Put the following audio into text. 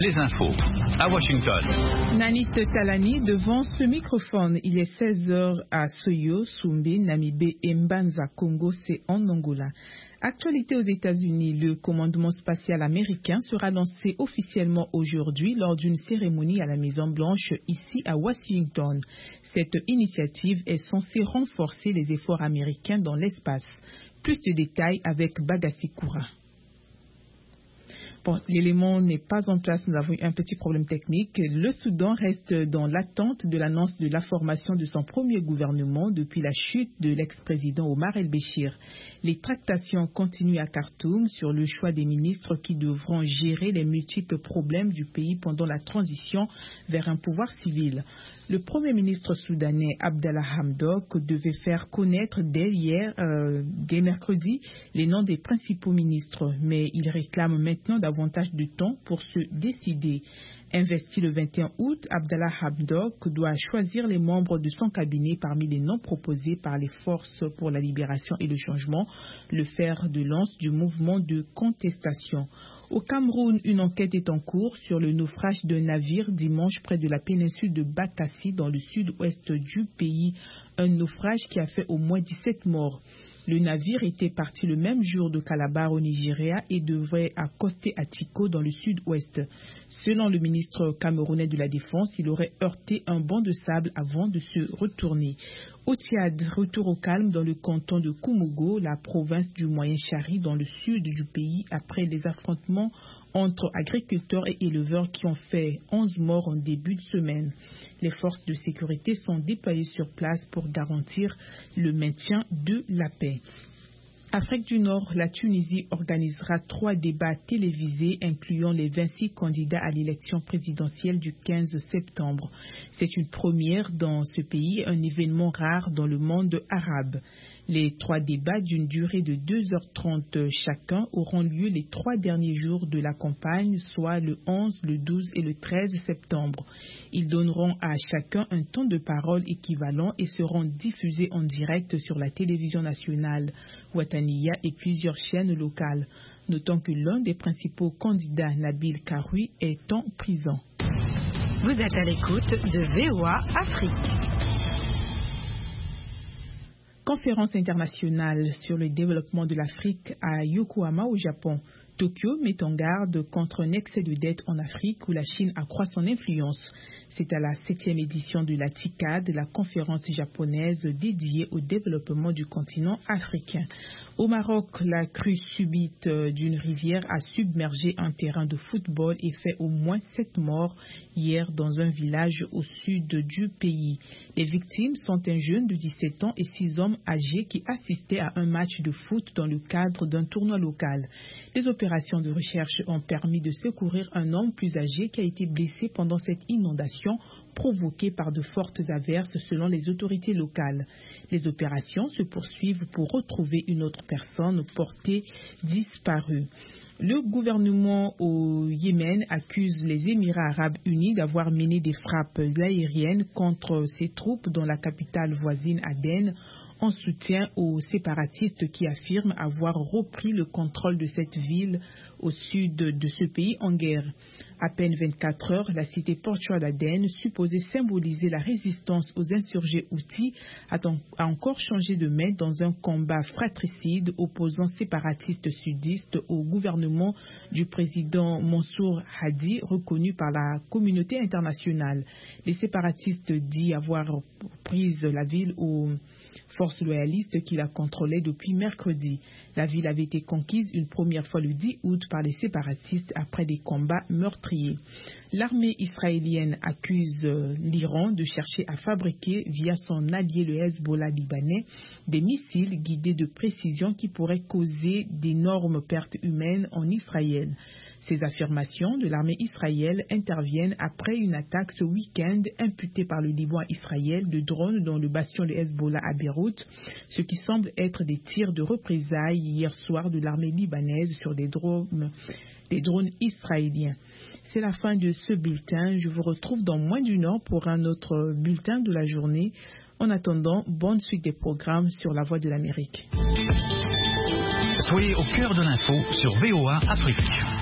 Les infos à Washington. Nanit Talani devant ce microphone. Il est 16h à Soyo, Sumbe, Namibé et Mbanza, Congo, c'est en Angola. Actualité aux États-Unis, le commandement spatial américain sera lancé officiellement aujourd'hui lors d'une cérémonie à la Maison-Blanche ici à Washington. Cette initiative est censée renforcer les efforts américains dans l'espace. Plus de détails avec Bagassi Koura. Bon, l'élément n'est pas en place, nous avons eu un petit problème technique. Le Soudan reste dans l'attente de l'annonce de la formation de son premier gouvernement depuis la chute de l'ex-président Omar el-Béchir. Les tractations continuent à Khartoum sur le choix des ministres qui devront gérer les multiples problèmes du pays pendant la transition vers un pouvoir civil. Le premier ministre soudanais Abdallah Hamdok devait faire connaître dès mercredi, les noms des principaux ministres, mais il réclame maintenant davantage de temps pour se décider. Investi le 21 août, Abdallah Hamdok doit choisir les membres de son cabinet parmi les noms proposés par les forces pour la libération et le changement, le fer de lance du mouvement de contestation. Au Cameroun, une enquête est en cours sur le naufrage d'un navire dimanche près de la péninsule de Bakassi dans le sud-ouest du pays. Un naufrage qui a fait au moins 17 morts. Le navire était parti le même jour de Calabar au Nigeria et devrait accoster à Tiko dans le sud-ouest. Selon le ministre camerounais de la Défense, il aurait heurté un banc de sable avant de se retourner. Au Tchad, retour au calme dans le canton de Koumogo, la province du Moyen-Chari dans le sud du pays après les affrontements entre agriculteurs et éleveurs qui ont fait 11 morts en début de semaine. Les forces de sécurité sont déployées sur place pour garantir le maintien de la paix. Afrique du Nord, la Tunisie organisera 3 débats télévisés incluant les 26 candidats à l'élection présidentielle du 15 septembre. C'est une première dans ce pays, un événement rare dans le monde arabe. Les 3 débats d'une durée de 2h30 chacun auront lieu les 3 derniers jours de la campagne, soit le 11, le 12 et le 13 septembre. Ils donneront à chacun un temps de parole équivalent et seront diffusés en direct sur la télévision nationale Wataniya et plusieurs chaînes locales. Notons que l'un des principaux candidats, Nabil Karoui, est en prison. Vous êtes à l'écoute de VOA Afrique. Conférence internationale sur le développement de l'Afrique à Yokohama au Japon. Tokyo met en garde contre un excès de dette en Afrique où la Chine accroît son influence. C'est à la 7e édition de la TICAD, la conférence japonaise dédiée au développement du continent africain. Au Maroc, la crue subite d'une rivière a submergé un terrain de football et fait au moins 7 morts hier dans un village au sud du pays. Les victimes sont un jeune de 17 ans et 6 hommes âgés qui assistaient à un match de foot dans le cadre d'un tournoi local. Les opérations de recherche ont permis de secourir un homme plus âgé qui a été blessé pendant cette inondation provoquée par de fortes averses selon les autorités locales. Les opérations se poursuivent pour retrouver une autre personne portée disparue. Le gouvernement au Yémen accuse les Émirats arabes unis d'avoir mené des frappes aériennes contre ses troupes dans la capitale voisine Aden en soutien aux séparatistes qui affirment avoir repris le contrôle de cette ville au sud de ce pays en guerre. À peine 24 heures, la cité portuaire d'Aden, supposée symboliser la résistance aux insurgés houthis, a encore changé de main dans un combat fratricide opposant séparatistes sudistes au gouvernement du président Mansour Hadi, reconnu par la communauté internationale. Les séparatistes disent avoir pris la ville aux forces loyalistes qui la contrôlaient depuis mercredi. La ville avait été conquise une première fois le 10 août par les séparatistes après des combats meurtriers. L'armée israélienne accuse l'Iran de chercher à fabriquer via son allié le Hezbollah libanais des missiles guidés de précision qui pourraient causer d'énormes pertes humaines en Israël. Ces affirmations de l'armée israélienne interviennent après une attaque ce week-end imputée par le Liban à Israël de drones dans le bastion de Hezbollah à Beyrouth, ce qui semble être des tirs de représailles hier soir de l'armée libanaise sur des drones israéliens. C'est la fin de ce bulletin. Je vous retrouve dans moins d'une heure pour un autre bulletin de la journée. En attendant, bonne suite des programmes sur la Voix de l'Amérique. Soyez au cœur de l'info sur VOA Afrique.